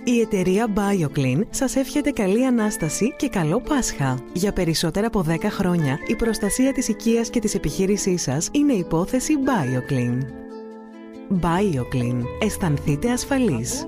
Η εταιρεία BioClean σας εύχεται καλή Ανάσταση και καλό Πάσχα. Για περισσότερα από 10 χρόνια, η προστασία της οικίας και της επιχείρησής σας είναι υπόθεση BioClean. BioClean. Αισθανθείτε ασφαλείς.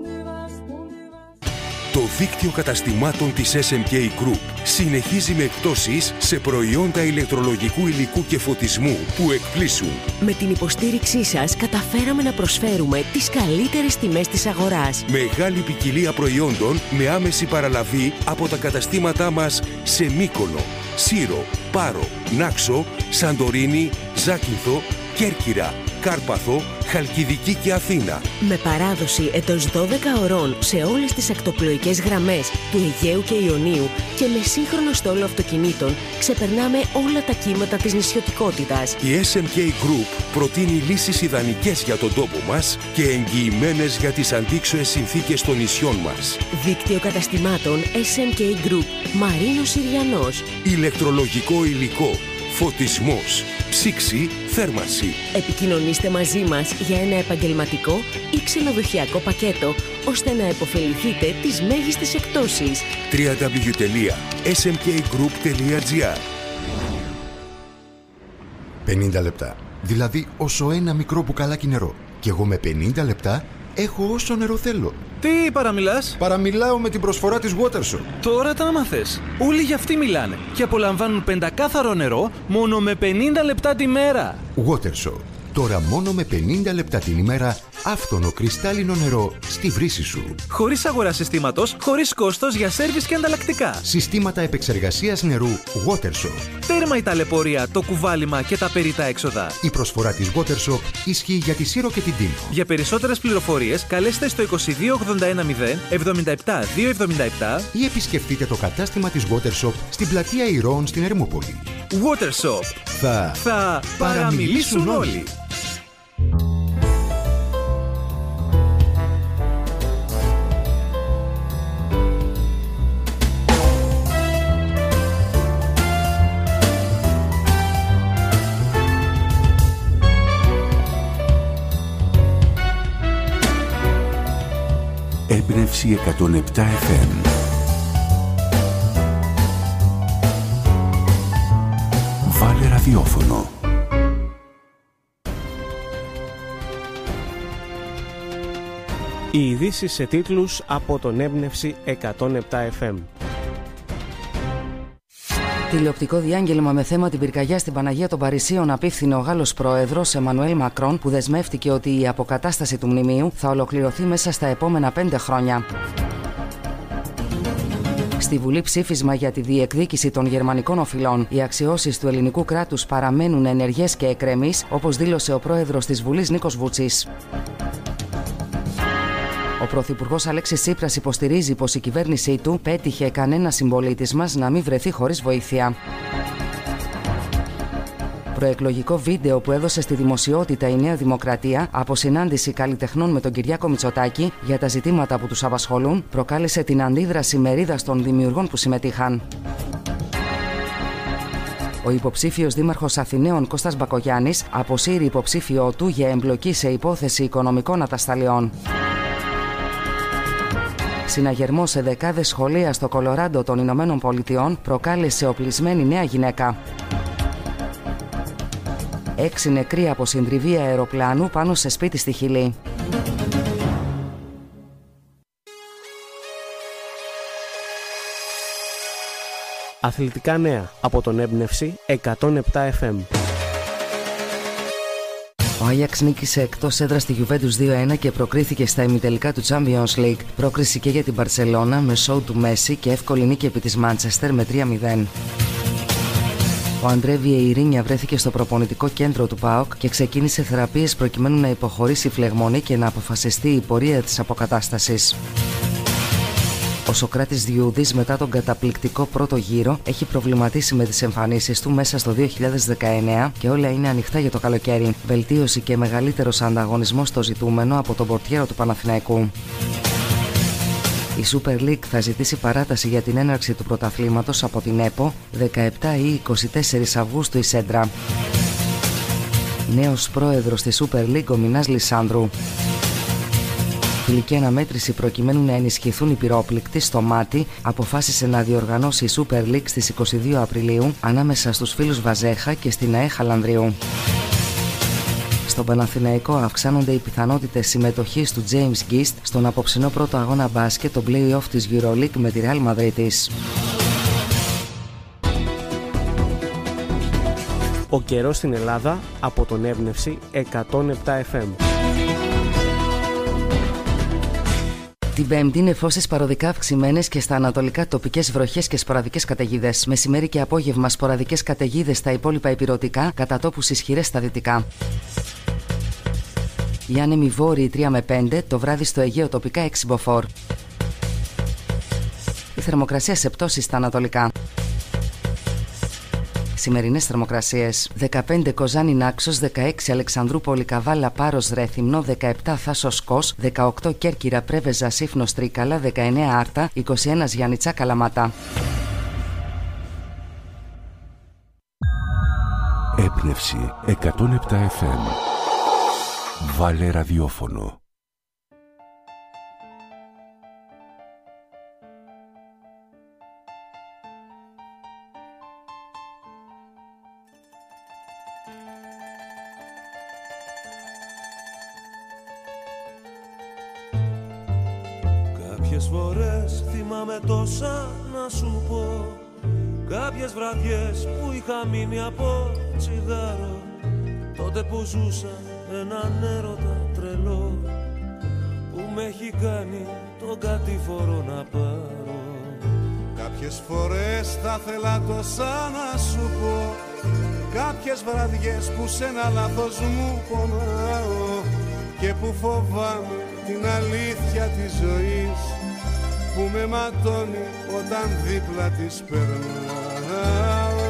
Το δίκτυο καταστημάτων της SMK Group συνεχίζει με εκπτώσεις σε προϊόντα ηλεκτρολογικού υλικού και φωτισμού που εκπλήσουν. Με την υποστήριξή σας καταφέραμε να προσφέρουμε τις καλύτερες τιμές της αγοράς. Μεγάλη ποικιλία προϊόντων με άμεση παραλαβή από τα καταστήματά μας σε Μύκονο, Σύρο, Πάρο, Νάξο, Σαντορίνη, Ζάκυνθο, Κέρκυρα, Κάρπαθο, Χαλκιδική και Αθήνα. Με παράδοση εντός 12 ωρών σε όλες τις ακτοπλοϊκές γραμμές του Αιγαίου και Ιωνίου και με σύγχρονο στόλο αυτοκινήτων ξεπερνάμε όλα τα κύματα της νησιωτικότητας. Η SMK Group προτείνει λύσεις ιδανικές για τον τόπο μας και εγγυημένες για τις αντίξωες συνθήκες των νησιών μας. Δίκτυο καταστημάτων SMK Group, Μαρίνος Συριανός. Ηλεκτρολογικό υλικό, φωτισμός, ψήξη, θέρμανση. Επικοινωνήστε μαζί μας για ένα επαγγελματικό ή ξενοδοχειακό πακέτο, ώστε να επωφεληθείτε τις μέγιστες εκπτώσεις. www.smkgroup.gr 50 λεπτά. Δηλαδή όσο ένα μικρό μπουκαλάκι νερό. Και εγώ με 50 λεπτά έχω όσο νερό θέλω. Τι παραμιλάς? Παραμιλάω με την προσφορά της Watershop. Τώρα τα άμαθες. Όλοι για αυτή μιλάνε. Και απολαμβάνουν πεντακάθαρο νερό μόνο με 50 λεπτά τη μέρα. Watershop. Τώρα μόνο με 50 λεπτά την ημέρα άφθονο κρυστάλλινο νερό στη βρύση σου. Χωρίς αγορά συστήματος, χωρίς κόστος για σέρβις και ανταλλακτικά. Συστήματα επεξεργασίας νερού Watershop. Τέρμα η ταλαιπωρία, το κουβάλιμα και τα περιτά έξοδα. Η προσφορά της Watershop ισχύει για τη Σύρο και την Τίνο. Για περισσότερες πληροφορίες καλέστε στο 22810 77 277 ή επισκεφτείτε το κατάστημα της Watershop στην πλατεία Ηρώων στην Ερμούπολη. Watershop. Θα παραμιλήσουν όλοι. Έμπνευση 107 FM. Βάλε ραδιόφωνο. Οι ειδήσεις σε τίτλους από τον Έμπνευση 107 FM. Τηλεοπτικό διάγγελμα με θέμα την πυρκαγιά στην Παναγία των Παρισίων απίφθινε ο Γάλλος πρόεδρος Εμμανουέλ Μακρόν, που δεσμεύτηκε ότι η αποκατάσταση του μνημείου θα ολοκληρωθεί μέσα στα επόμενα 5 χρόνια. Στη Βουλή ψήφισμα για τη διεκδίκηση των γερμανικών οφειλών. Οι αξιώσεις του ελληνικού κράτους παραμένουν ενεργές και εκκρεμείς, όπως δήλωσε ο πρόεδρος της Βουλής Νίκος Βούτσης. Ο πρωθυπουργός Αλέξης Τσίπρας υποστηρίζει πως η κυβέρνησή του πέτυχε κανένα συμπολίτης μας να μην βρεθεί χωρίς βοήθεια. Προεκλογικό βίντεο που έδωσε στη δημοσιότητα η Νέα Δημοκρατία από συνάντηση καλλιτεχνών με τον Κυριάκο Μητσοτάκη για τα ζητήματα που τους απασχολούν προκάλεσε την αντίδραση μερίδας των δημιουργών που συμμετείχαν. Ο υποψήφιος δήμαρχος Αθηναίων Κώστας Μπακογιάννης αποσύρει υποψήφιό του για εμπλοκή σε υπόθεση οικονομικών ατασταλιών. Συναγερμός σε δεκάδες σχολεία στο Κολοράντο των Ηνωμένων Πολιτειών προκάλεσε οπλισμένη νέα γυναίκα. 6 νεκροί από συντριβή αεροπλάνου πάνω σε σπίτι στη Χιλή. Αθλητικά νέα από τον Έμπνευση 107 FM. Ο Άγιαξ νίκησε εκτός έδρας στη Juventus 2-1 και προκρίθηκε στα ημιτελικά του Champions League. Πρόκριση και για την Μπαρσελόνα με σόου του Μέση και εύκολη νίκη επί της Manchester με 3-0. Ο Αντρέ Βιεϊρίνια βρέθηκε στο προπονητικό κέντρο του ΠΑΟΚ και ξεκίνησε θεραπείες προκειμένου να υποχωρήσει η φλεγμονή και να αποφασιστεί η πορεία της αποκατάστασης. Ο Σοκράτης Διούδης μετά τον καταπληκτικό πρώτο γύρο έχει προβληματίσει με τις εμφανίσεις του μέσα στο 2019 και όλα είναι ανοιχτά για το καλοκαίρι. Βελτίωση και μεγαλύτερος ανταγωνισμός στο ζητούμενο από τον πορτιέρο του Παναθηναϊκού. Η Super League θα ζητήσει παράταση για την έναρξη του πρωταθλήματος από την ΕΠΟ 17 ή 24 Αυγούστου η Σέντρα. Νέος πρόεδρος της Super League ο Μινάς Λισάνδρου. φιλική αναμέτρηση προκειμένου να ενισχυθούν οι πυρόπληκτοι στο μάτι, αποφάσισε να διοργανώσει η Super League στις 22 Απριλίου ανάμεσα στους φίλους Βαζέχα και στην ΑΕ Χαλανδριού. Στον Παναθηναϊκό αυξάνονται οι πιθανότητες συμμετοχής του James Gist στον απόψινό πρώτο αγώνα μπάσκετ, το play-off της EuroLeague με τη Real Madrid. Ο καιρός στην Ελλάδα από τον Έμπνευση 107 FM. Την Πέμπτη, νεφώσεις παροδικά αυξημένες και στα ανατολικά τοπικές βροχές και σποραδικές καταιγίδες. Μεσημέρι και απόγευμα σποραδικές καταιγίδες στα υπόλοιπα ηπειρωτικά, κατά τόπους ισχυρές στα δυτικά. Οι άνεμοι βόρειοι 3 με 5, το βράδυ στο Αιγαίο τοπικά 6 μποφόρ. Η θερμοκρασία σε πτώση στα ανατολικά. Σημερινές θερμοκρασίες: 15 Κοζάνη Νάξος, 16 Αλεξανδρούπολη Καβάλα Πάρος Ρέθυμνο, 17 Θάσος Κος, 18 Κέρκυρα Πρέβεζα Σύφνος Τρίκαλα, 19 Άρτα, 21 Γιάννητσά Καλαμάτα. Έμπνευση 107 FM. Βάλε ραδιόφωνο. Κάποιες φορές θυμάμαι τόσα να σου πω, κάποιες βραδιές που είχα μείνει από τσιγάρο, τότε που ζούσα έναν έρωτα τρελό που με έχει κάνει τον κατηφορό να πάρω. Κάποιες φορές θα θέλα τόσα να σου πω, κάποιες βραδιές που σε ένα λάθος μου πονάω και που φοβάμαι την αλήθεια της ζωής που με ματώνει όταν δίπλα της περνάω.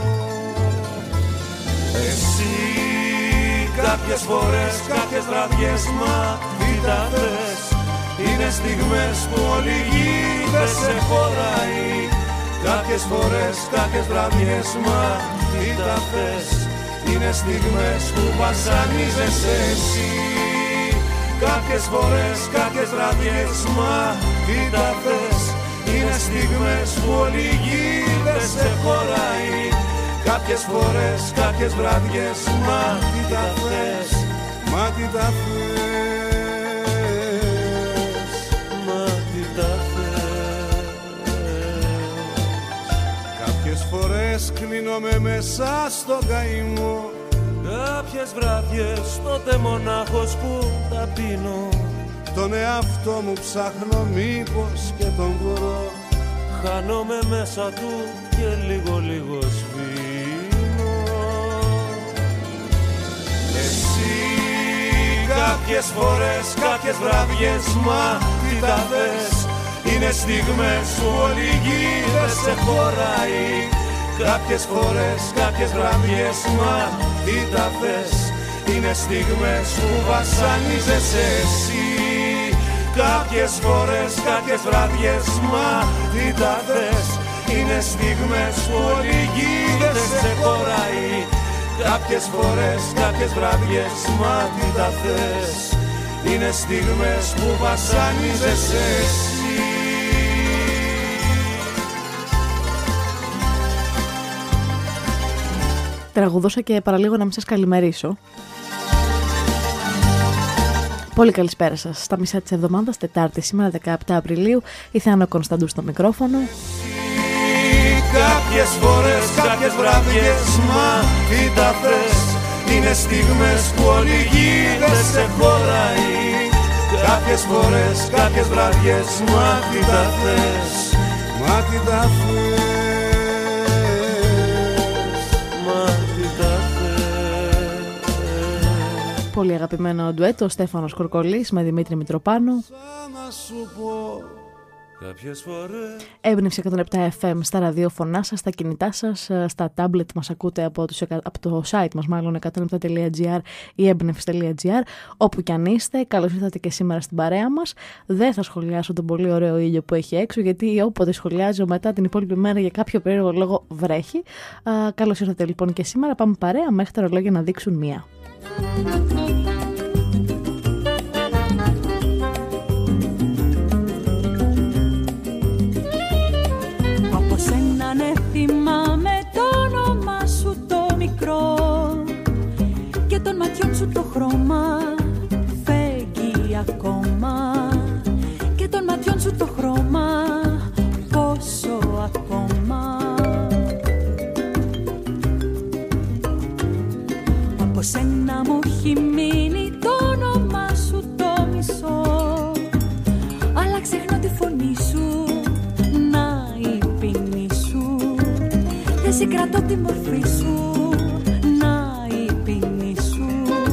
Εσύ κάποιες φορές, κάποιες βραδιές, μα τι τα θες, είναι στιγμές που όλη η γη δεν σε χωράει. Κάποιες φορές, κάποιες βραδιές, μα τι τα θες, είναι στιγμές που βασανίζεσαι εσύ. Κάποιες φορές, κάποιες βραδιές, μα τι τα θες, είναι στιγμές που όλη η γη δεν σε χωράει. Κάποιες φορές, κάποιες βραδιές, μα τι τα θες, μα τι τα θες, μα τι τα θες. Κάποιες φορές κλείνομαι μέσα στο καημό, κάποιες βραδιές τότε μονάχος που τα πίνω, τον εαυτό μου ψάχνω μήπως και τον βρω, χάνομαι μέσα του και λίγο λίγο σβήνω. Εσύ κάποιες φορές, κάποιες βραδιές, μα τι τα θες, είναι στιγμές που όλη η γη δεν σε χωράει. Κάποιες φορές, κάποιες βραδιές, μα τι τα θες, είναι στιγμές που βασανίζεσαι εσύ. Κάποιες φορές, κάποιες βραδιές, μα τι τα θες, είναι στιγμές που όλη η γη δεν σε χωράει. Κάποιες φορές, κάποιες βραδιές, μα τι τα θες, είναι στιγμές που βασανίζεσαι εσύ. Τραγουδούσα και παραλίγο να μην σας καλημερίσω. Πολύ καλησπέρα σας. Στα μισά της εβδομάδας, Τετάρτη, σήμερα 17 Απριλίου, η Θεάνα Κωνσταντού στο μικρόφωνο. Κάποιες φορές, κάποιες βραδιές, μα τι τα θες, είναι στιγμές που όλη η γη δεν σε χωράει. Κάποιες φορές, κάποιες βραδιές, μα τι τα θες, μα τι τα θες. Πολύ αγαπημένο ντουέτο, ο Στέφανος Κορκολής με Δημήτρη Μητροπάνου. Έμπνευση 107 FM στα ραδιόφωνά σας, στα κινητά σας, στα τάμπλετ μας ακούτε από το site μας, μάλλον 107.gr ή έμπνευση.gr. Όπου κι αν είστε, καλώς ήρθατε και σήμερα στην παρέα μας. Δεν θα σχολιάσω τον πολύ ωραίο ήλιο που έχει έξω, γιατί όποτε σχολιάζω μετά την υπόλοιπη μέρα για κάποιο περίεργο λόγο βρέχει. Καλώς ήρθατε λοιπόν και σήμερα. Πάμε παρέα μέχρι τα ρολόγια να δείξουν 1. ξεχνώ τη φωνή σου, να η ποινή σου. Δεν συγκρατώ τη μορφή σου, να η ποινή σου.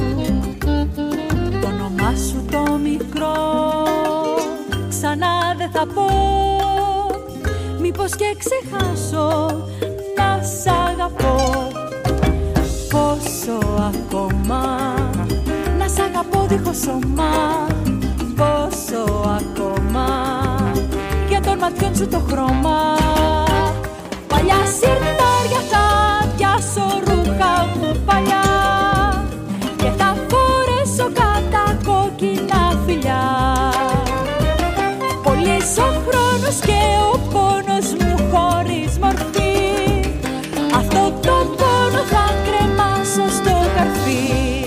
Το όνομά σου το μικρό ξανά δεν θα πω. Μήπως και ξεχάσω να σ' αγαπώ. Πόσο ακόμα να σ' αγαπώ δίχως σώμα. Πόσο ακόμα για των ματιών σου το χρώμα. Παλιά σιρτάρια θα πιάσω ρούχα μου παλιά και θα φορέσω κατά κόκκινα φιλιά. Πολύς ο χρόνος και ο πόνος μου χωρίς μορφή. Αυτό το πόνο θα κρεμάσω στο καρφί.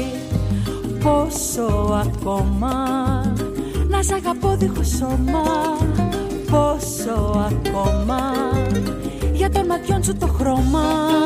Πόσο ακόμα να σ' αγαπώ δίχως σώμα. Πόσο ακόμα για των ματιών σου το χρώμα.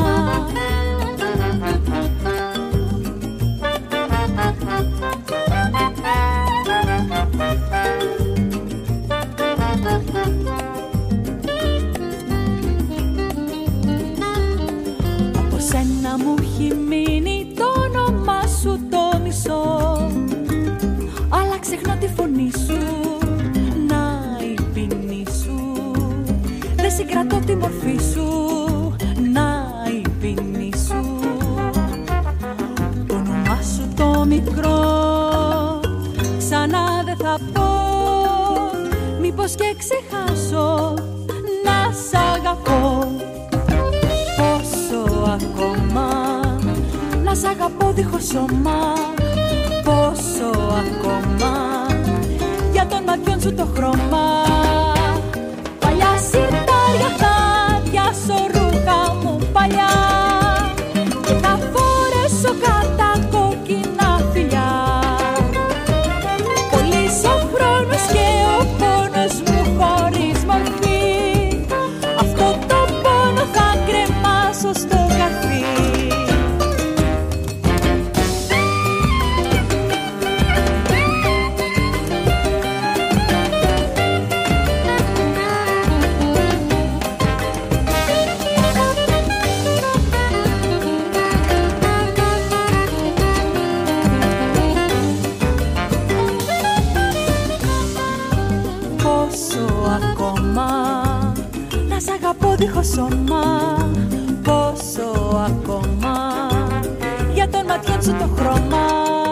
Από σένα μου έχει μείνει το όνομά σου το μισό. Αλλά ξεχνώ τη φωνή σου, να η ποινή σου. Δεν συγκρατώ τη μορφή σου, να η ποινή σου. Το όνομά σου το μικρό ξανά δεν θα πω. Μήπως και ξεχάσω να σ' αγαπώ. Πόσο ακόμα να σ' αγαπώ δίχως σώμα. Πόσο ακόμα για των ματιών σου το χρώμα. Παλιά σιρτάρια θα πιάσω ρούχα μου παλιά και θα φορέσω κατά κόκκινα φιλιά. Πολύς ο χρόνος και ο πόνος μου χωρίς μορφή. Αυτό το πόνο θα κρεμάσω στο καρφί. Δίχως σώμα. Πόσο ακόμα για των ματιών σου το χρώμα.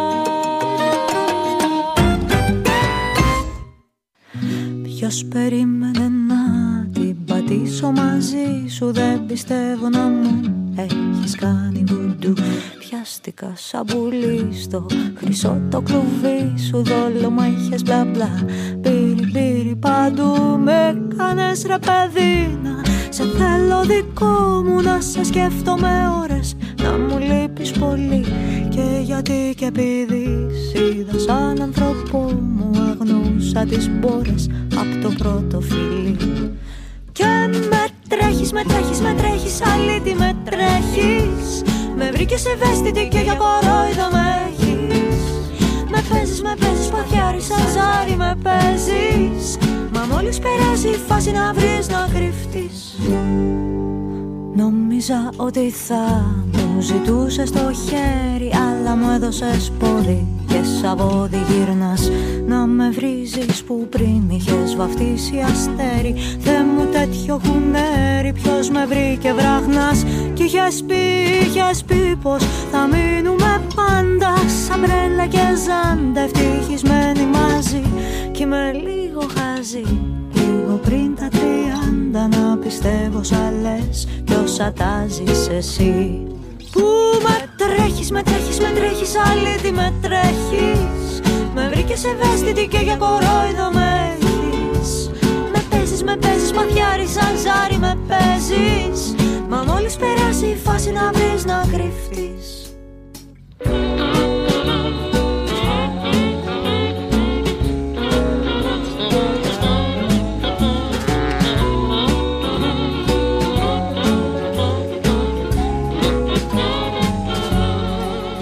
Ποιος περίμενε να την πατήσω μαζί σου. Δεν πιστεύω να μου έχεις κάνει βουντού. Πιάστηκα σαν πουλί στο χρυσό το κλουβί σου. Δόλο μου έχεις μπλα μπλα. Πύρι πύρι παντού με κάνες ρε παιδίνα. Σε θέλω δικό μου να σε σκέφτομαι ώρες. Να μου λείπεις πολύ και γιατί και επειδή σ' είδα σαν άνθρωπό μου. Αγνούσα τις μπόρες απ' το πρώτο φιλί. Και με τρέχεις, με τρέχεις, με τρέχεις, αλήτη με τρέχεις. Με βρήκες ευαίσθητη και για κορόιδο με έχεις. Με παίζεις, παθιάρι σαν ζάρι με παίζεις. Μα μόλις περάσει η φάση να βρεις να κρυφτείς. Νόμιζα ότι θα μου ζητούσες το χέρι, αλλά μου έδωσες πόδι και σαν πόδι γύρνας. Να με βρίζεις που πριν είχες βαφτίσει αστέρι. Θε μου τέτοιο κουνέρι, ποιος με βρήκε βράχνας. Κι είχες πει πως θα μείνουμε πάντα σαν μπρέλα και ζάντα, ευτυχισμένοι μαζί. Κι είμαι λίγο χαζή, λίγο πριν τα 30, να πιστεύω σ' λες κι όσα τα ζεις εσύ. Που με τρέχεις, με τρέχεις, με τρέχεις, αλήτη με τρέχεις. Με βρήκες ευαίσθητη και για κορόιδο με έχεις. Με παίζεις, μαθιάρι σαν ζάρι με παίζεις. Μα μόλις περάσει η φάση να βρεις να κρυφτείς.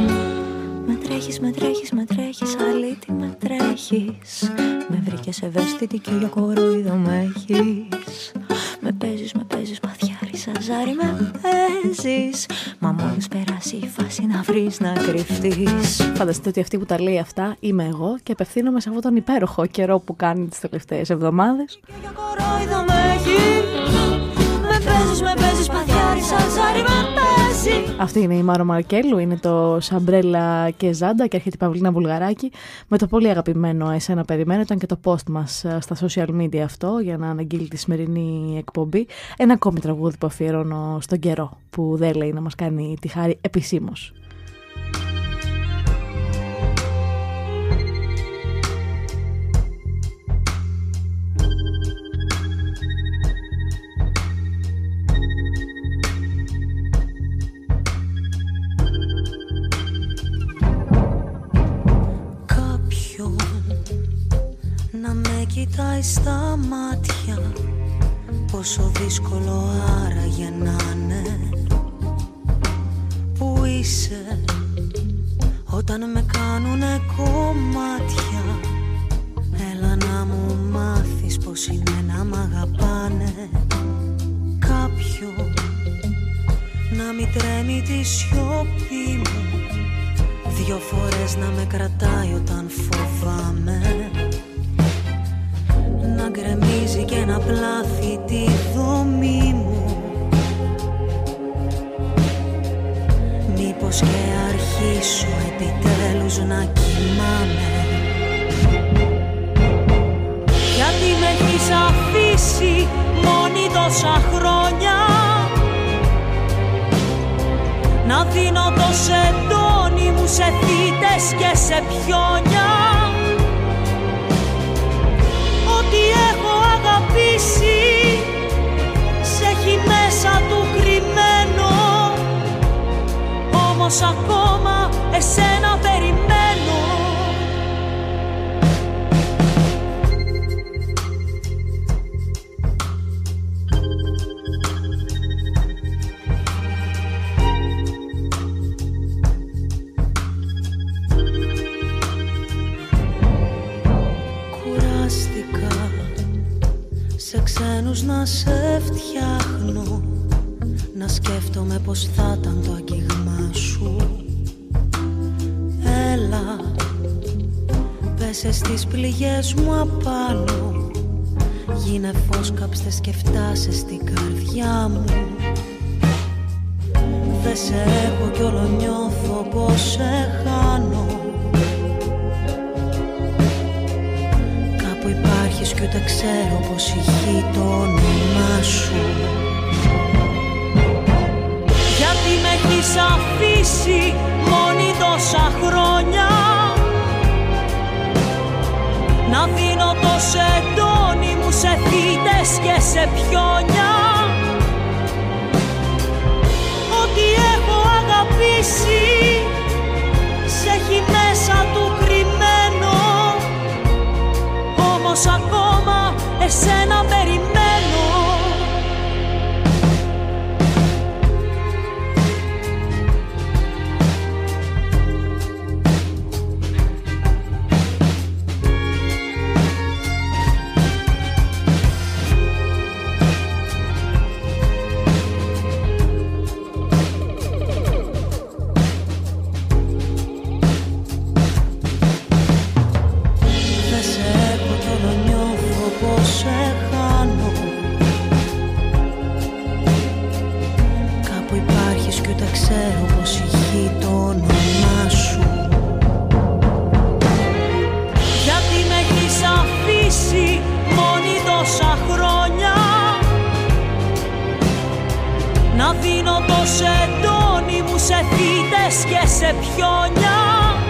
Με βρήκες ευαίσθητη αισθητική για κορόιδο με έχεις. Με παίζεις παθιάρι σαν ζάρι με παίζεις. Μα μόλις περάσει η φάση να βρεις να κρυφτείς. Φανταστείτε ότι αυτή που τα λέει αυτά είμαι εγώ και απευθύνομαι σε αυτόν τον υπέροχο καιρό που κάνει τις τελευταίες εβδομάδες. Για κορόιδο με έχεις. Με παίζεις παθιάρι σαν ζάρι με παίζεις. Αυτή είναι η Μάρο Μαρκέλου, είναι το Σαμπρέλα και Ζάντα και έρχεται η Παυλίνα Βουλγαράκη με το πολύ αγαπημένο Εσένα Περιμένω. Ήταν και το post μας στα social media αυτό για να αναγγείλει τη σημερινή εκπομπή. Ένα ακόμη τραγούδι που αφιερώνω στον καιρό που δεν λέει να μας κάνει τη χάρη επισήμως. Να με κοιτάει στα μάτια, πόσο δύσκολο άραγε να είναι. Που είσαι όταν με κάνουνε κομμάτια. Έλα να μου μάθεις πως είναι να μ' αγαπάνε. Κάποιον να μην τρέμει τη σιωπή μου, δυο φορές να με κρατάει όταν φοβάμαι. Να γκρεμίζει και να πλάθει τη δομή μου. Μήπως και αρχίσω επιτέλους να κοιμάμαι. Γιατί με έχεις αφήσει μόνη τόσα χρόνια, να δίνω το σεντόνι μου σε θύτες και σε πιόνια. Ό,τι έχω αγαπήσει σε έχει μέσα του κρυμμένο. Όμως ακόμα εσένα περιμένω. Σε ξένους να σε φτιάχνω, να σκέφτομαι πως θα ήταν το αγγίγμα σου. Έλα, πέσε στις πληγές μου απάνω, γίνε φως κάψτες και φτάσε στην καρδιά μου. Δε σε έχω κι όλο νιώθω πως σε χάνω. Υπάρχεις κι ούτε ξέρω πως ηχεί το όνομά σου. Γιατί με έχεις αφήσει μόνη τόσα χρόνια, να δίνω το σεντόνι μου σε θύτες και σε πιόνια. Ό,τι έχω αγαπήσει σε έχει μέσα του κρυμμένο. Όμως ακόμα εσένα περιμένω. Να δίνω το σεντόνι μου σε θύτες και σε πιόνια.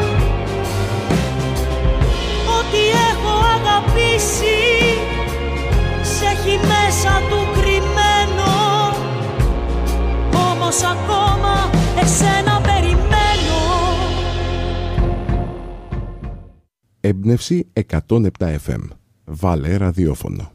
Ό,τι έχω αγαπήσει σε έχει μέσα του κρυμμένο. Όμως ακόμα εσένα περιμένω. Έμπνευση 107 FM. Βάλε ραδιόφωνο.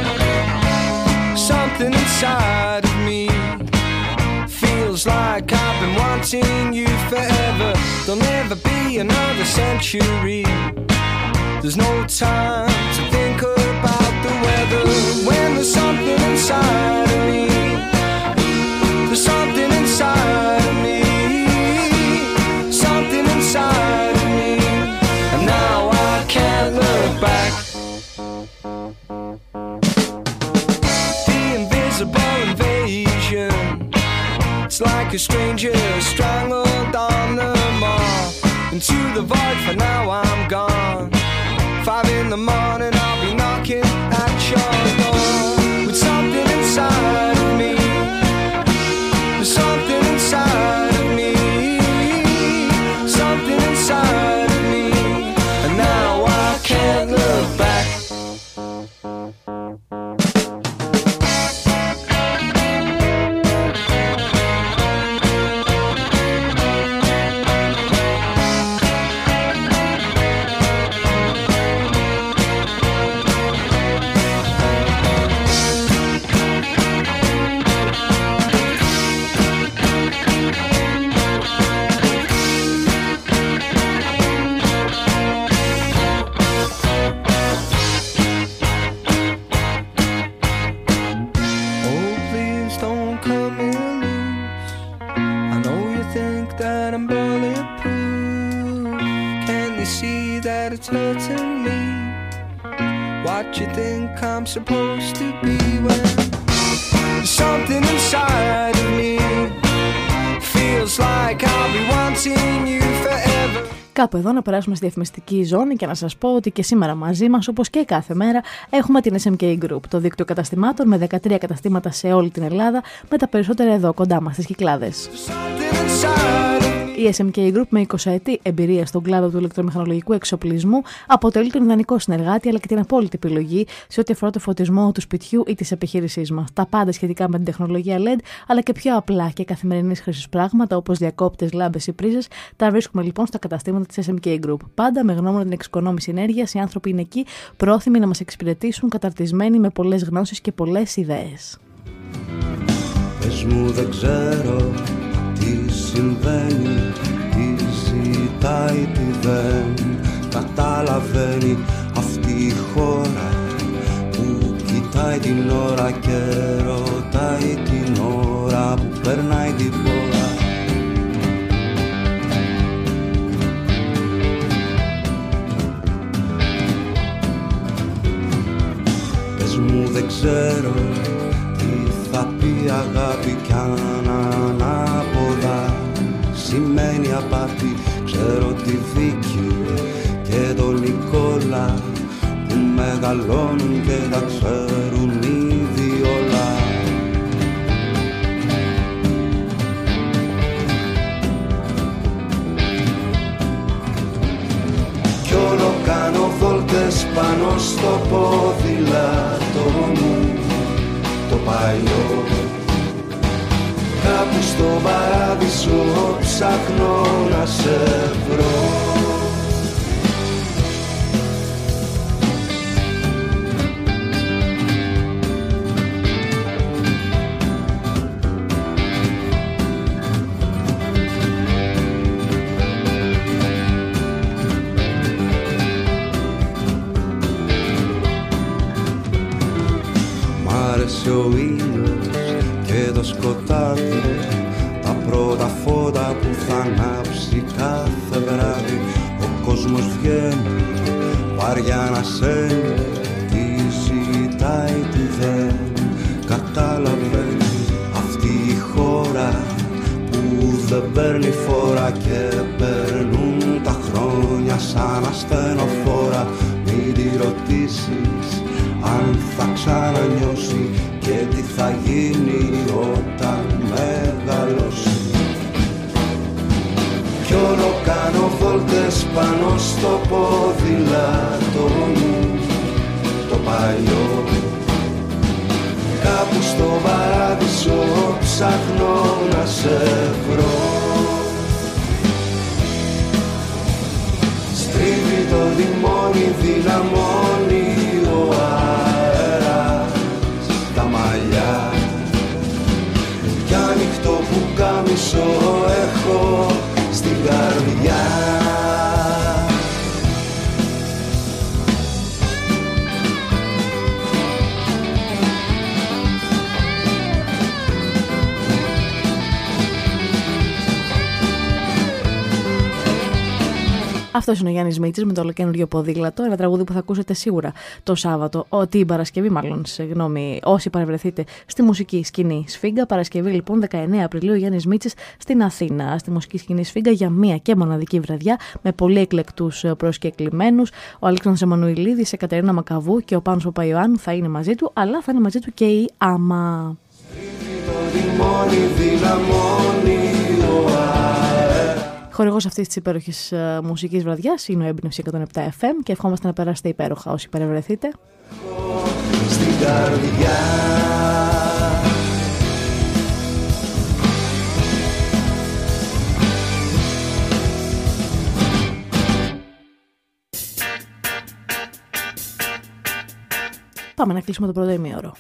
Inside of me feels like I've wanting you forever. There'll never be another century. There's no time to think about the weather when there's something inside of me. There's something inside of me. Something inside of me. And now I can't look back. The invisible invasion. It's like a stranger strangled on the mall. Into the void, for now I'm gone. 5 in the morning, I'll be knocking at your door. With something inside of me. There's something inside of me. Something inside of me. And now I can't look back. I'm supposed to be when something inside of me feels like I'll be wanting you forever. Κάπου εδώ να περάσουμε στη διαφημιστική ζώνη και να σας πω ότι και σήμερα μαζί μας, όπως και κάθε μέρα, έχουμε την SMK Group, το δίκτυο καταστημάτων με 13 καταστήματα σε όλη την Ελλάδα, με τα περισσότερα εδώ κοντά μας στις Κυκλάδες. Η SMK Group, με 20 ετή εμπειρία στον κλάδο του ηλεκτρομηχανολογικού εξοπλισμού, αποτελεί τον ιδανικό συνεργάτη αλλά και την απόλυτη επιλογή σε ό,τι αφορά το φωτισμό του σπιτιού ή της επιχείρησής μας. Τα πάντα σχετικά με την τεχνολογία LED, αλλά και πιο απλά και καθημερινής χρήσης πράγματα όπως διακόπτες, λάμπες ή πρίζες, τα βρίσκουμε λοιπόν στα καταστήματα της SMK Group. Πάντα με γνώμονα την εξοικονόμηση ενέργειας, οι άνθρωποι είναι εκεί πρόθυμοι να μας εξυπηρετήσουν, καταρτισμένοι με πολλές γνώσεις και πολλές ιδέες. Πες μου, δεν ξέρω τι συμβαίνει, τι ζητάει, τι δεν καταλαβαίνει αυτή η χώρα που κοιτάει την ώρα και ρωτάει την ώρα που περνάει την πора. Πες μου, δεν ξέρω τι θα πει αγάπη κι αν ανάποδα σημαίνει απάτη. Ξέρω τη Βίκη και τον Νικόλα που μεγαλώνουν και τα ξέρουν ήδη όλα. Κι όλο κάνω βόλτες πάνω στο ποδήλατο μου το παλιό. Κάπου στο παράδεισο ψάχνω να σε βρω. Μ' άρεσε ο ήλιος και το σκοτάδι, τα πρώτα φώτα που θα ανάψει κάθε βράδυ. Ο κόσμος βγαίνει βαριά να σένει, τι ζητάει, τι δεν καταλαβαίνει. Αυτή η χώρα που δεν παίρνει φόρα και περνούν τα χρόνια σαν ασθενοφόρα. Μην τη ρωτήσεις αν θα ξανανιώσει και τι θα γίνει όταν μεγαλώσει. Κι όλο κάνω βόλτες πάνω στο ποδήλατο μου το παλιό. Κάπου στο παράδεισο ψάχνω να σε βρω. Στρίβει το δημόνι, δυναμώνει ο αέρας τα μαλλιά κι ανοιχτό πουκάμισο έχω Αυτός είναι ο Γιάννης Μίτσης με το ολοκαινούριο ποδήλατο. Ένα τραγούδι που θα ακούσετε σίγουρα το Σάββατο, την Παρασκευή, μάλλον, συγγνώμη, όσοι παρευρεθείτε στη μουσική σκηνή Σφίγγα. Παρασκευή λοιπόν 19 Απριλίου, Γιάννης Μίτσης στην Αθήνα, στη μουσική σκηνή Σφίγγα, για μία και μοναδική βραδιά με πολύ εκλεκτούς προσκεκλημένους. Ο Αλέξανδρος Εμμανουηλίδης, η Κατερίνα Μακαβού και ο Πάνος Παπαϊωάννου θα είναι μαζί του, αλλά θα είναι μαζί του και η Άμα. Χορηγός αυτής της υπέροχης μουσικής βραδιάς είναι ο Έμπνευση 107 FM και ευχόμαστε να περάσετε υπέροχα όσοι παρευρεθείτε. Στην καρδιά. Πάμε να κλείσουμε το πρώτο ημίωρο.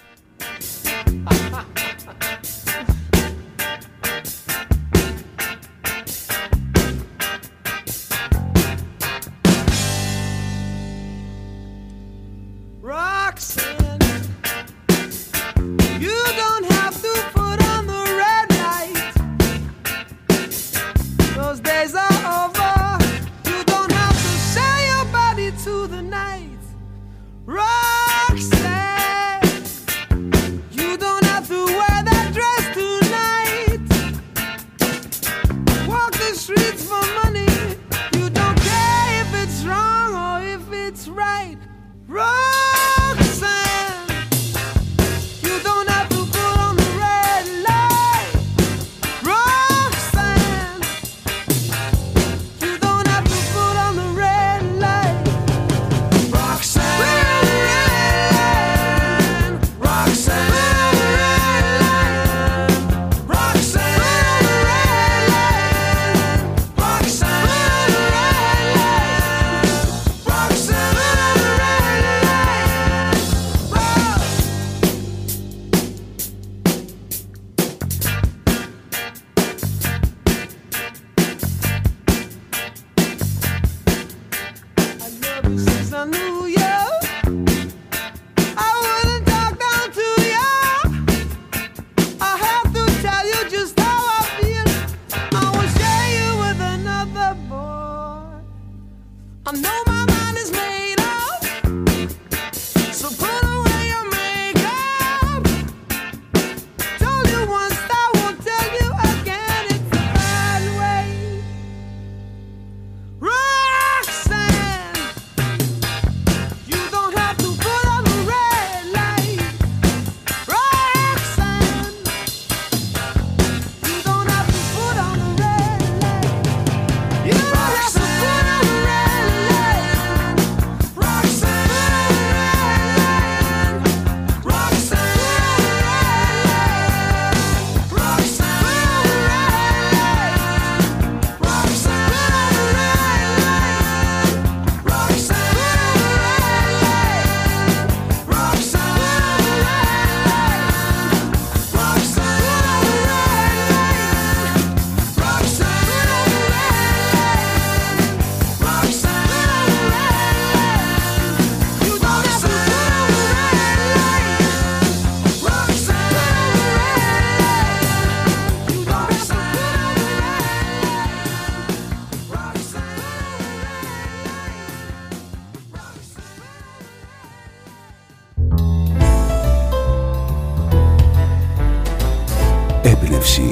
Έμπνευση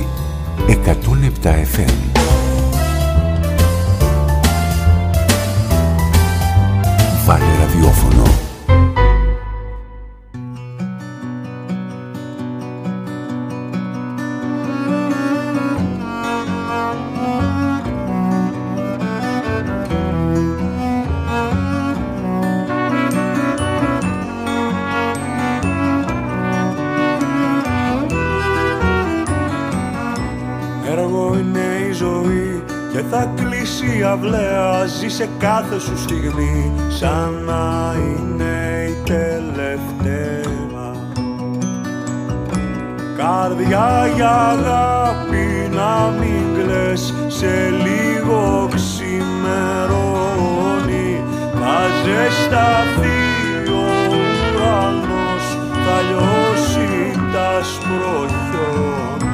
107 FM. Βάλε ραδιόφωνο. Αυλαία ζει σε κάθε σου στιγμή σαν να είναι η τελευταία. Καρδιά για αγάπη να μην κλαις, σε λίγο ξημερώνει. Θα ζεσταθεί ο ουρανός, θα λιώσει τ' άσπρο χιόνι.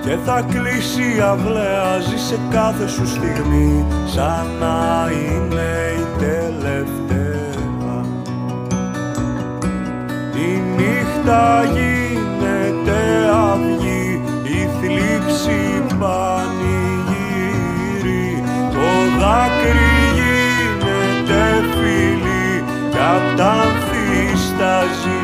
και θα κλείσει η αυλαία, ζει σε κάθε σου στιγμή σαν να είναι η τελευταία. Η νύχτα γίνεται αυγή, η θλίψη πανηγύρι, το δάκρυ γίνεται φίλη κι απ' τα ανθή στάζει.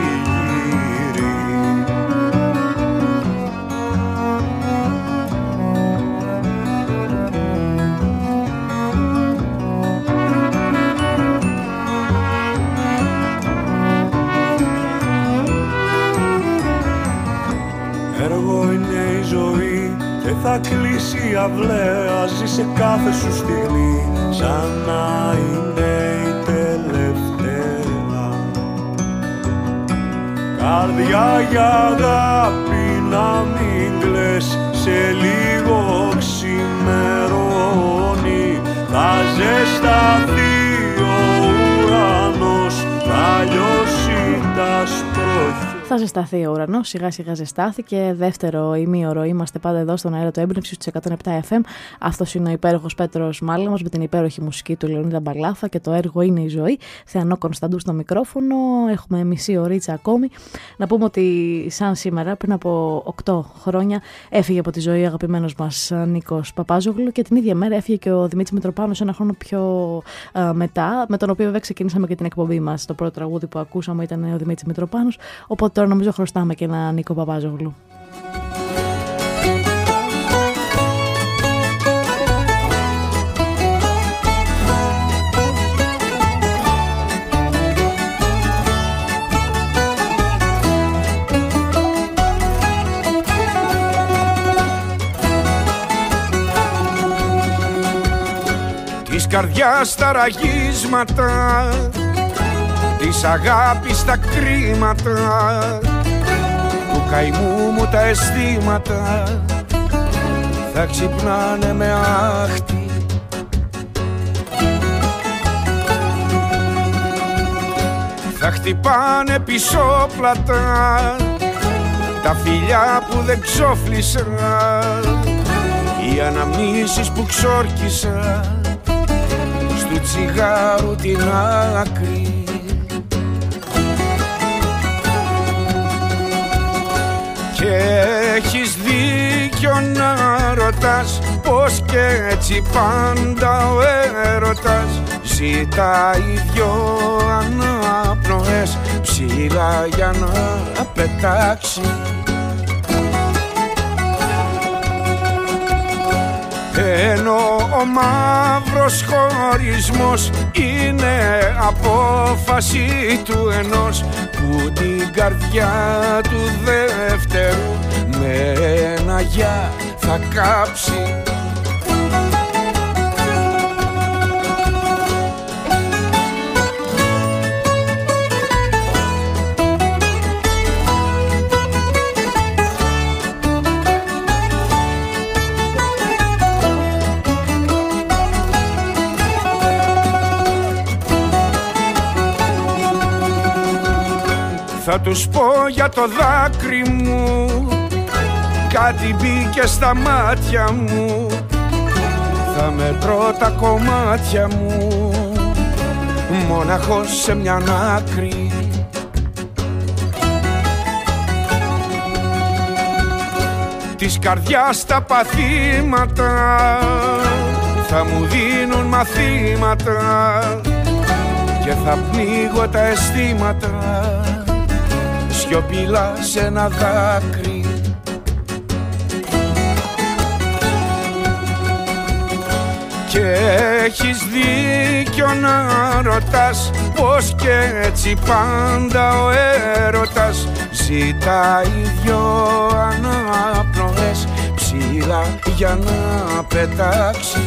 Θα κλείσει η αυλαία, ζει σε κάθε σου στιγμή σαν να είναι η τελευταία. Καρδιά για αγάπη να μην κλαις, σε λίγο ξημερώνει, θα ζεσταθεί ο ουρανός, θα λιώσει τα σπρώχη. Θα ζεσταθεί ο ουρανός, σιγά σιγά ζεστάθηκε. Δεύτερο ημίωρο είμαστε πάντα εδώ στον αέρα του Έμπνευση στους 107 FM. Αυτός είναι ο υπέροχος Πέτρος Μάλαμος με την υπέροχη μουσική του Λεωνίδα Μπαλάθα και το έργο είναι η ζωή. Θεανό Κωνσταντού στο μικρόφωνο. Έχουμε μισή ωρίτσα ακόμη. Να πούμε ότι σαν σήμερα, πριν από 8 χρόνια, έφυγε από τη ζωή ο αγαπημένος μας Νίκος Παπάζογλου και την ίδια μέρα έφυγε και ο Δημήτρης Μητροπάνος ένα χρόνο πιο μετά, με τον οποίο βέβαια ξεκινήσαμε και την εκπομπή μας. Το πρώτο τραγούδι που ακούσαμε ήταν ο Δημήτρης Μητροπάνος. Οπότε τώρα νομίζω χρωστάμε και ένα Νίκο Παπάζογλου. Της καρδιάς τα ραγίσματα, της αγάπης τα κρίματα, του καημού μου τα αισθήματα θα ξυπνάνε με άχτη. Θα χτυπάνε πισόπλατα τα φιλιά που δεν ξόφλησα, οι αναμνήσεις που ξόρκισα στου τσιγάρου την άκρη. Και έχεις δίκιο να ρωτάς πως και έτσι πάντα ο έρωτας ζητάει δυο αναπνοές ψηλά για να πετάξει. Ενώ ο μαύρος χωρισμός είναι απόφαση του ενός που την καρδιά του δεύτερου με ένα γεια θα κάψει. Θα τους πω για το δάκρυ μου, κάτι μπήκε στα μάτια μου, θα μετρώ τα κομμάτια μου, μοναχός σε μια άκρη. Της καρδιάς τα παθήματα θα μου δίνουν μαθήματα και θα πνίγω τα αισθήματα σιωπηλά σε ένα δάκρυ. Και έχεις δίκιο να ρωτάς πως και έτσι πάντα ο έρωτας ζητάει δυο αναπνοές ψηλά για να πετάξει.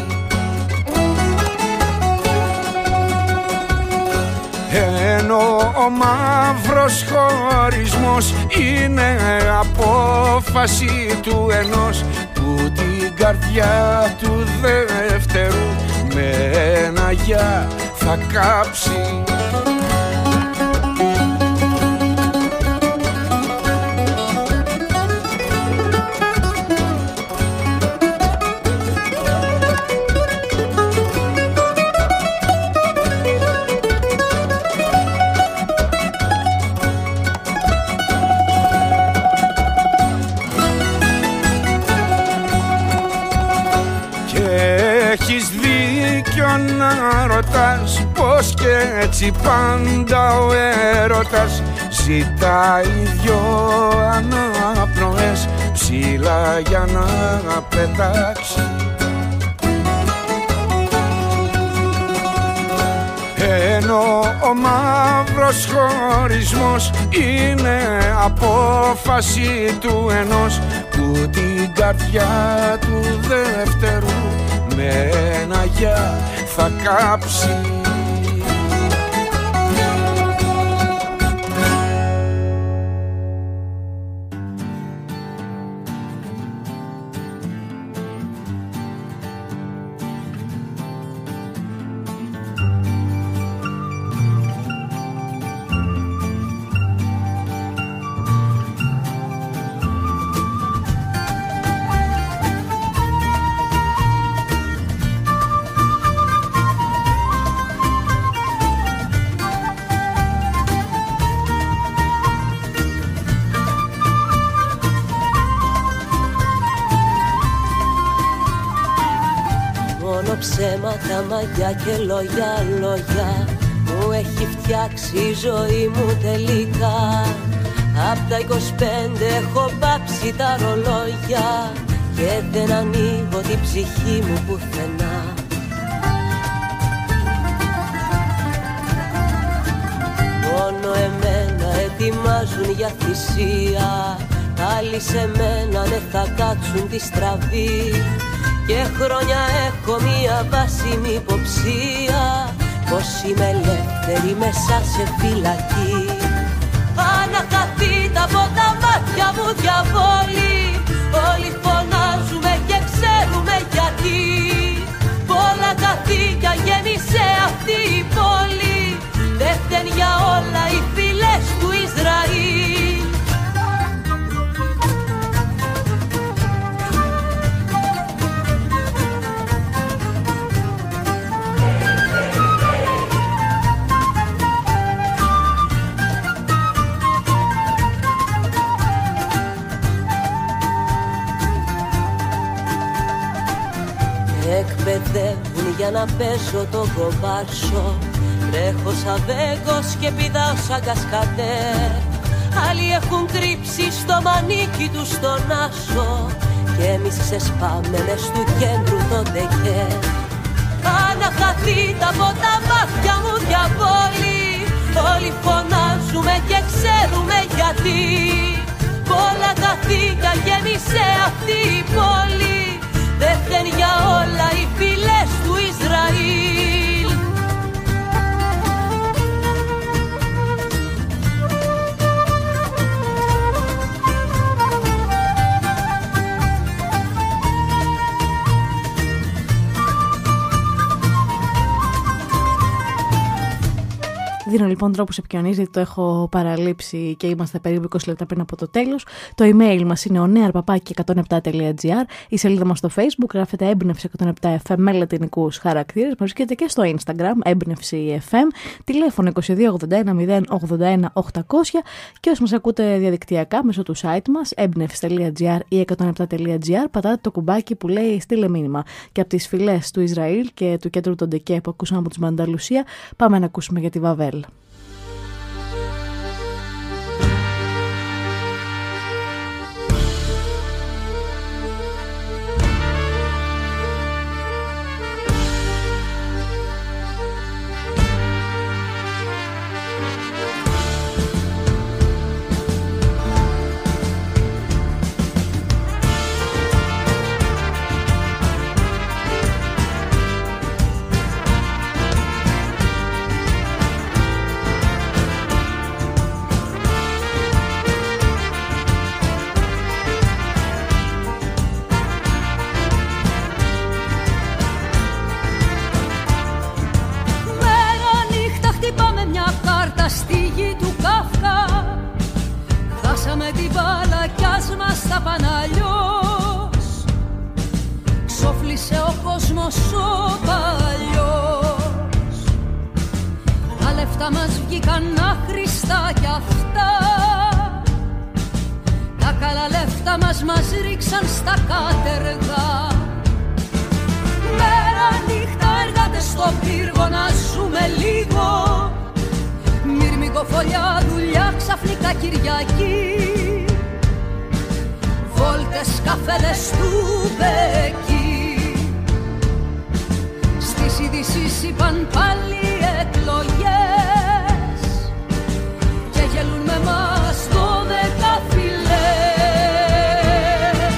Ενώ ο μαύρος χωρισμός είναι απόφαση του ενός που την καρδιά του δεύτερου με ένα γεια θα κάψει. να ρωτάς πως και έτσι πάντα ο έρωτας ζητάει δυο αναπνοές ψηλά για να πετάξει. Ενώ ο μαύρος χωρισμός είναι απόφαση του ενός που την καρδιά του δεύτερου με ένα γεια θα κάψει. Ψέματα, μαγιά και λόγια μου έχει φτιάξει η ζωή μου τελικά. Απ' τα 25 έχω πάψει τα ρολόγια και δεν ανοίγω την ψυχή μου πουθενά. Μόνο εμένα ετοιμάζουν για θυσία, άλλοι σε μένα ναι θα κάτσουν τη στραβή. Και χρόνια έχω μία βάσιμη υποψία πως είμαι ελεύθερη μέσα σε φυλακή. Αναχαθείτε από τα μάτια μου διαβόλοι, όλοι φωνάζουμε και ξέρουμε γιατί. Πολλά καθήκια γέμισε αυτή η πόλη, δεν φταίνε για όλα οι φυλές του Ισραήλ. Εκπαιδεύουν για να παίζω το κομπάρσο, τρέχω σαν Βέγκος και πηδάω σαν κασκαντέρ. Άλλοι έχουν κρύψει στο μανίκι τους τον άσο και εμείς ξεσπάμε μες του κέντρου το ντεκέρ. Αναχαθείτε από τα μάτια μου διαβόλοι, όλοι φωνάζουμε και ξέρουμε γιατί. Πολλά καθήκια γέμισε αυτή η πόλη, δεν φταίνε για όλα οι φυλές του Ισραήλ. Δίνω λοιπόν τρόπους επικοινωνίας, γιατί το έχω παραλείψει και είμαστε περίπου 20 λεπτά πριν από το τέλος. Το email μας είναι onearpapaki107.gr. Η σελίδα μας στο Facebook γράφεται έμπνευση 107FM με λατινικούς χαρακτήρες. Βρίσκεται και στο Instagram έμπνευση FM. Τηλέφωνο 2281 081 800. Και όσοι μας ακούτε διαδικτυακά μέσω του site μας έμπνευση.gr ή 107.gr, πατάτε το κουμπάκι που λέει στείλε μήνυμα. Και από τις φυλές του Ισραήλ και του κέντρου των Ντεκέ που ακούσαμε από τους Μανταλουσία, πάμε να ακούσουμε για τη Βαβέλ. Στη γη του Κάφκα χάσαμε την μπάλα κι ας μας τα πάνε αλλιώς. Ξόφλησε ο κόσμος ο παλιός. Τα λεφτά μας βγήκαν άχρηστα κι αυτά. Τα καλά λεφτά μας ρίξαν στα κάτεργα. Μέρα νύχτα εργάτες στο στο πύργο να ζούμε λίγο. Μυρμικοφολιά, δουλειά, ξαφνικά Κυριακή. Βόλτες, καφέδες του Μπεκί. Στις ειδήσεις είπαν πάλι εκλογές και γελούν με μας 12 φυλές.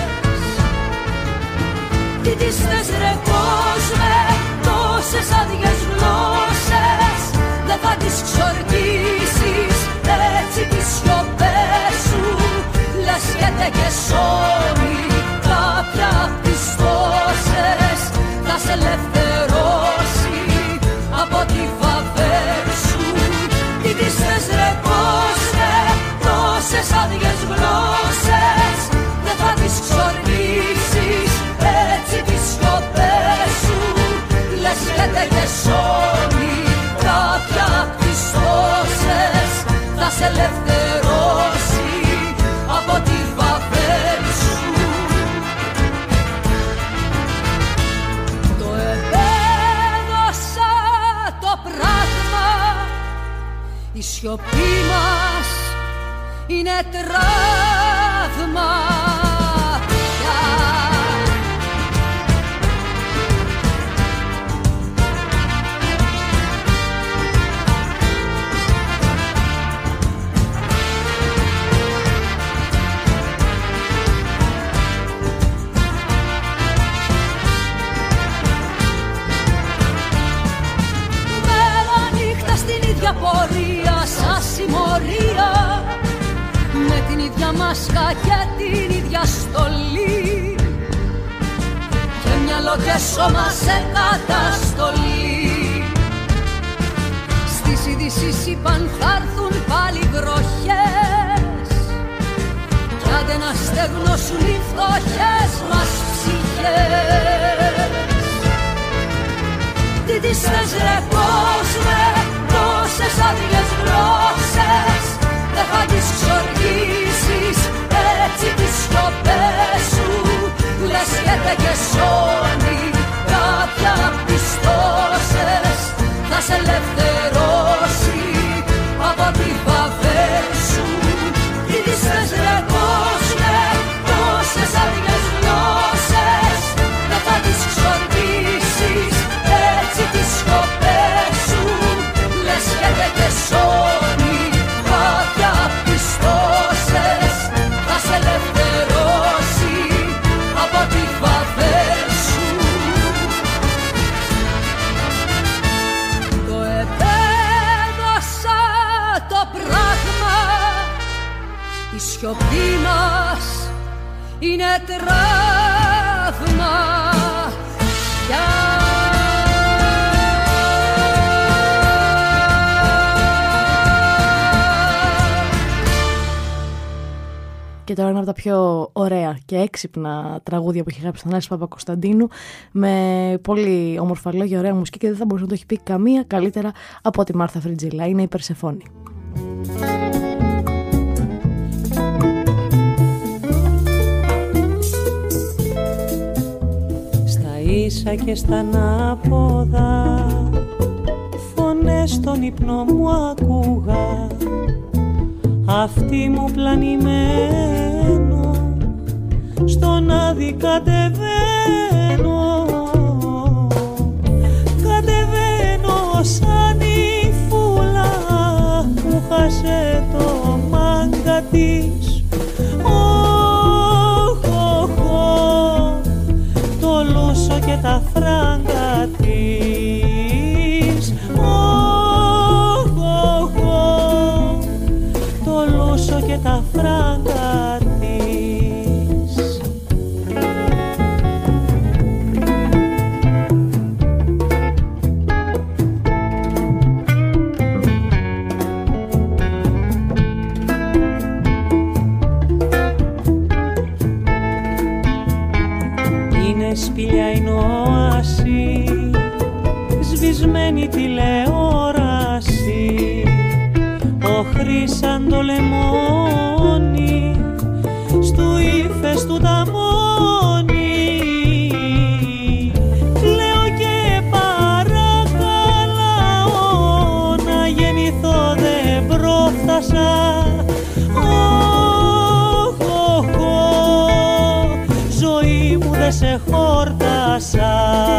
Τι τις θες ρε κόσμε, τόσες άδειες γλώσσες, δεν θα τις ξορκίσεις έτσι τις σιωπές σου. Λες και σώνει κάποια απ' τις τόσες θα σε ελευθερώσει από τη φαβέρ σου. Τι τις θες ρε κόσμε, τόσες άδειες γλώσσες, δεν θα τις ξορκίσεις έτσι τις σιωπές σου. Λες και σώνει κάποια απ' τις τόσες θα σε ελευθερώσει από τη βαβέλ σου. Το επέδωσα το πράγμα, η σιωπή μας είναι τραύμα. Πορεία σαν συμμορία, με την ίδια μάσκα και την ίδια στολή και μυαλό και σώμα σε καταστολή. Στις ειδήσεις είπαν θα έρθουν πάλι βροχές κι άντε να στεγνώσουν οι φτωχές μας ψυχές. Τι τις θες ρε κόσμε, τόσες άδειες γλώσσες, δεν θα τις ξορκίσεις έτσι τις σιωπές σου. Λες και σώνει κάποια απ' τις τόσες θα σε ελευθερώσει από τη φαβέρ σου. Τι τις θες ρε κόσμε, τόσες άδειες γλώσσες, δεν θα τις ξορκίσεις έτσι τις σιωπές σου. Λες και σώνει κάποια απ' τις τόσες θα σε ελευθερώσει από τη φαβέρ σου. Το επέδωσα το πράγμα, η σιωπή μας είναι τραύμα. Και τώρα ένα από τα πιο ωραία και έξυπνα τραγούδια που έχει γράψει ο Θανάσης Παπακοσταντίνου, με πολύ όμορφα λόγια, ωραία μουσική, και δεν θα μπορούσε να το έχει πει καμία καλύτερα από τη Μάρθα Φριτζίλα. Είναι η Περσεφόνη. Στα ίσα και στα ανάποδα φωνές στον ύπνο μου ακούγα, αυτή μου πλανημένο στον άδει κατεβαίνω, κατεβαίνω σαν η φούλα που χάσε το μάγκα της. Το λούσο και τα φράγκα της, το λούσο και τα φράγκα της. Είναι σπηλιά η νόαση, σβησμένη τηλεόραση, ο χρήσαν το λεμόνι, στου ύφες του τα μόνη. Λέω και παρακαλώ, δεν σε χόρτασα.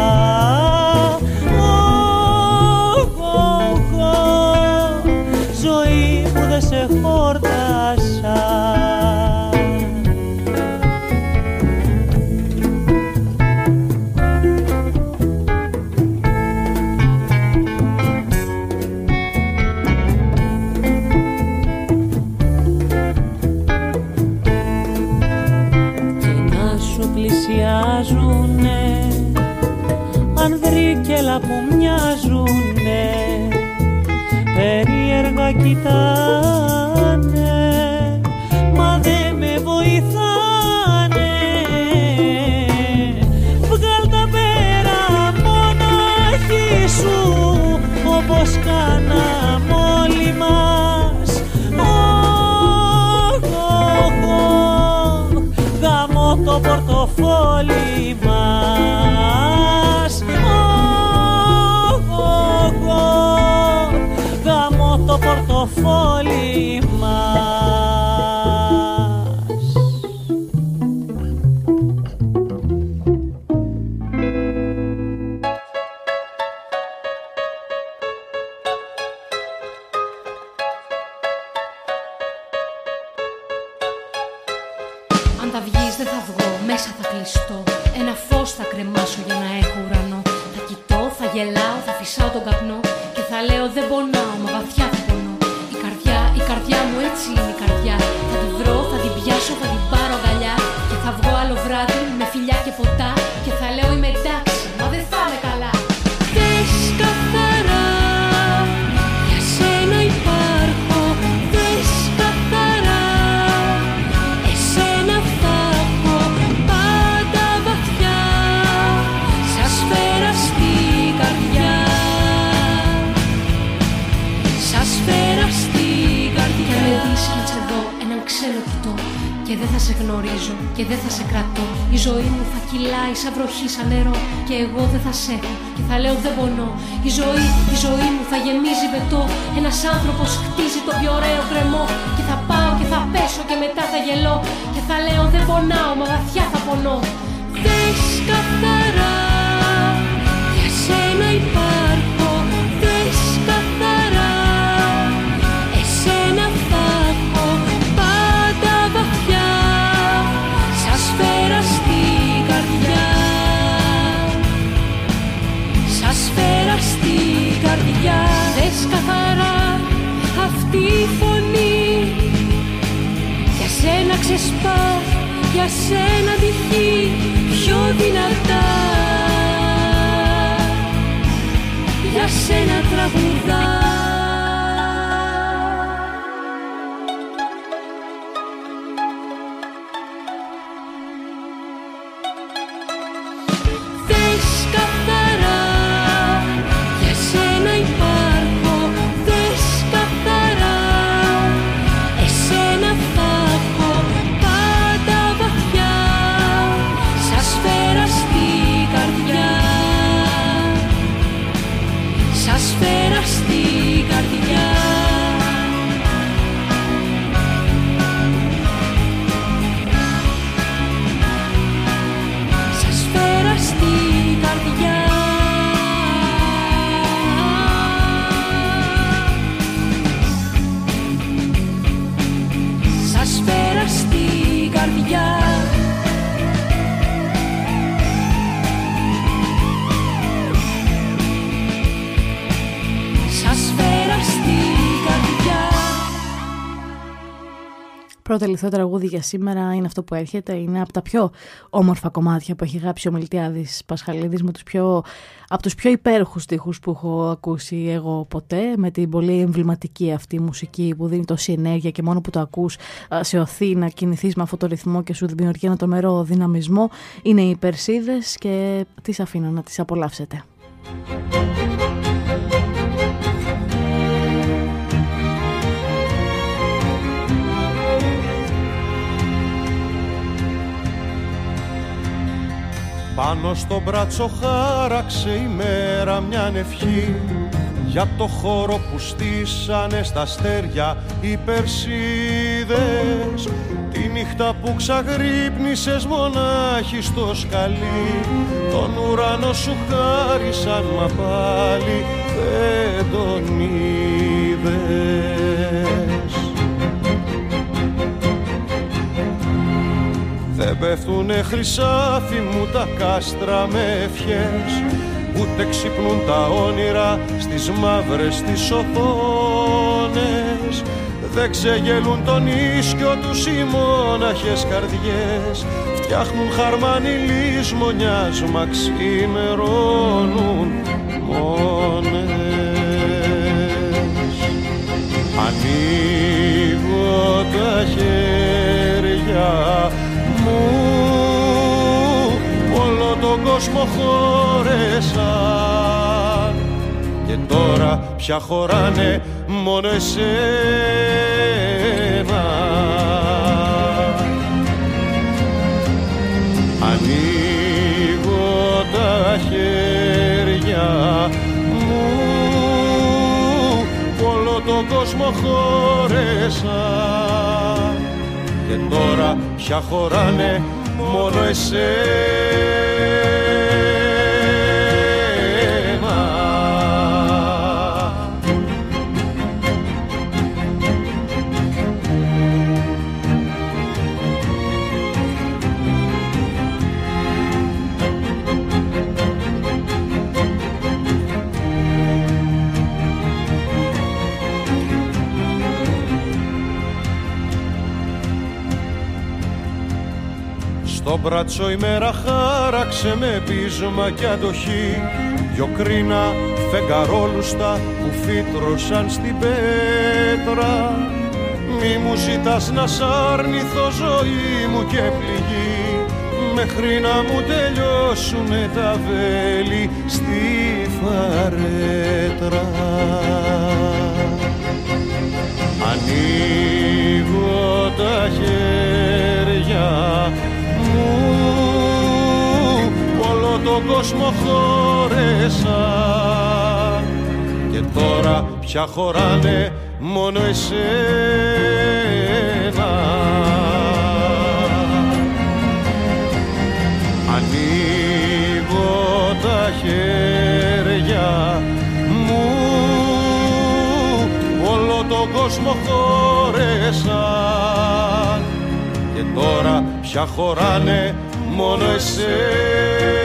Ζωή μου δεν σε χόρτασα. Πλησιάζουνε ανδρίκελα που μοιάζουνε, περίεργα κοιτάνε, μα δε με βοηθάνε. Βγάλ' τα πέρα μονάχη σου, όπως κάναμε όλοι μας. Γαμώ το πορτοφόλι μας. Γαμώ το πορτοφόλι μας. Αν τα βγεις δεν θα βγω, μέσα θα κλειστώ. Ένα φως θα κρεμάσω για να έχω ουρανό. Θα κοιτώ, θα γελάω, θα φυσάω τον καπνό και θα λέω δεν πονάω, μα βαθιά θα πονώ. Η καρδιά μου έτσι είναι η καρδιά. Θα την βρω, θα την πιάσω, θα την πάρω αγκαλιά και θα βγω άλλο βράδυ με φιλιά και ποτά και θα λέω είμαι εντάξει, μα δεν θα είμαι καλά. Δες καθαρά, για σένα υπάρχω. Δες καθαρά, εσένα θα έχω πάντα βαθιά, σαν σφαίρα στην καρδιά. Σαν σφαίρα στην καρδιά. Και με δεις να σε δω, έναν ξένο κοιτώ και δεν θα σε γνωρίζω και δεν θα σε κρατώ. Η ζωή μου θα κυλάει σαν βροχή, σαν νερό και εγώ δεν θα σε έχω και θα λέω δεν πονώ. Η ζωή μου θα γεμίζει βετό. Ένας άνθρωπος χτίζει το πιο ωραίο κρεμό και θα πάω και θα πέσω και μετά θα γελώ και θα λέω δεν πονάω, μα βαθιά θα πονώ. Δες καθαρά, για σένα υπάρχω. Δες καθαρά, εσένα θα έχω πάντα βαθιά, σαν σφαίρα στην καρδιά. Σαν σφαίρα στην καρδιά. Δες καθαρά αυτή η φωνή, για σένα ξεσπά, για σένα τυχεί πιο δυνατά. Για σένα τραγουδά. Δες καθαρά, για σένα υπάρχω. Δες καθαρά, εσένα θα έχω πάντα βαθιά, σαν σφαίρα στην καρδιά. Σαν σφαίρα στην καρδιά. Σαν σφαίρα στην καρδιά. Σαν σφαίρα στην καρδιά. Πρώτο τελευταίο τραγούδι για σήμερα είναι αυτό που έρχεται. Είναι από τα πιο όμορφα κομμάτια που έχει γράψει ο Μιλτιάδης Πασχαλίδης, από τους πιο υπέροχους στίχους που έχω ακούσει εγώ ποτέ, με την πολύ εμβληματική αυτή μουσική που δίνει τόση ενέργεια και μόνο που το ακούς σε οθεί να κινηθείς με αυτό το ρυθμό και σου δημιουργεί ένα τρομερό δυναμισμό. Είναι οι Περσίδες και τις αφήνω να τις απολαύσετε. Πάνω στο μπράτσο χάραξε η μέρα μια ευχή για το χώρο που στήσανε στα αστέρια οι Περσίδες, τη νύχτα που ξαγρύπνησες μονάχη στο σκαλί, τον ουρανό σου χάρισαν μα πάλι δεν τον είδες. Δεν πέφτουνε χρυσάφι μου τα κάστρα με ευχές, ούτε ξυπνούν τα όνειρα στις μαύρες τις οθόνες. Δεν ξεγελούν τον ίσκιο τους οι μόναχες καρδιές, φτιάχνουν χαρμάνι λησμονιάς μα ξημερώνουν μόνες. Ανοίγω τα χέρια μου, όλο τον κόσμο χώρεσαν και τώρα πια χωράνε μόνο εσένα. Ανοίγω τα χέρια μου, όλο τον κόσμο χώρεσαν και τώρα πια χωράνε μόνο εσένα. Στο μπράτσο η μέρα χάραξε με πείσμα και αντοχή δυο κρίνα φεγγαρόλουστα που φύτρωσαν στην πέτρα. Μη μου ζητάς να σ' αρνηθώ ζωή μου και πληγή, μέχρι να μου τελειώσουνε τα βέλη στη φαρέτρα. Ανοίγω τα χέρια μου, όλο τον κόσμο χώρεσαν και τώρα πια χωράνε μόνο εσένα. Ανοίγω τα χέρια μου, όλο τον κόσμο χώρεσαν και τώρα πια χωράνε μόνο εσένα.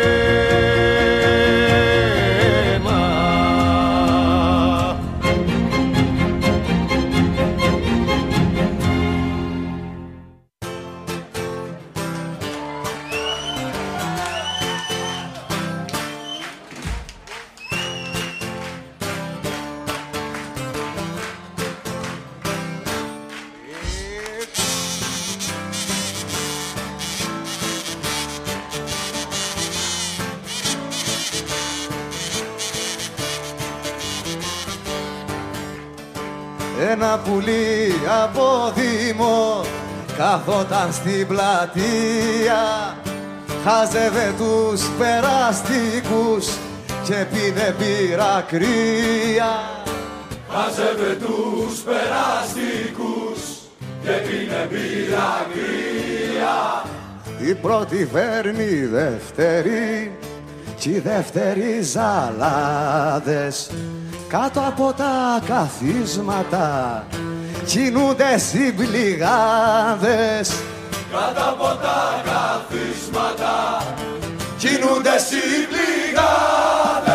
Ένα πουλί από Δήμο καθόταν στην πλατεία, χάζευε τους περαστικούς και πίνε μπύρα κρύα. Χάζευε τους περαστικούς και πίνε μπύρα κρύα. Η πρώτη φέρνει δεύτερη κι οι δεύτεροι ζαλάδες, κάτω από τα καθίσματα κινούνται συμπληγάδες. Κάτω από τα καθίσματα κινούνται συμπληγάδες.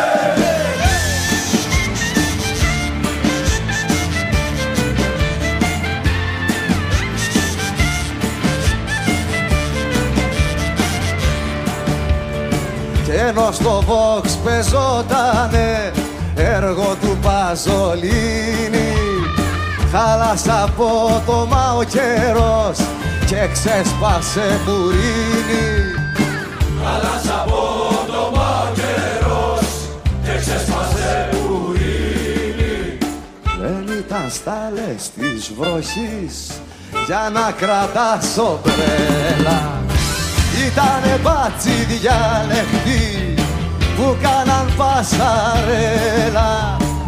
Και ενώ στο Vox παίζοτανε έργο του Παζολίνη, χάλασε απότομα ο καιρός και ξέσπασε μπουρίνι. Χάλασε απότομα ο καιρός και ξέσπασε μπουρίνι. Δεν ήταν στάλες της βροχής για να κρατάς ομπρέλα, ήτανε μπάτσι διαλεχτή που κάναν πασαρέλα.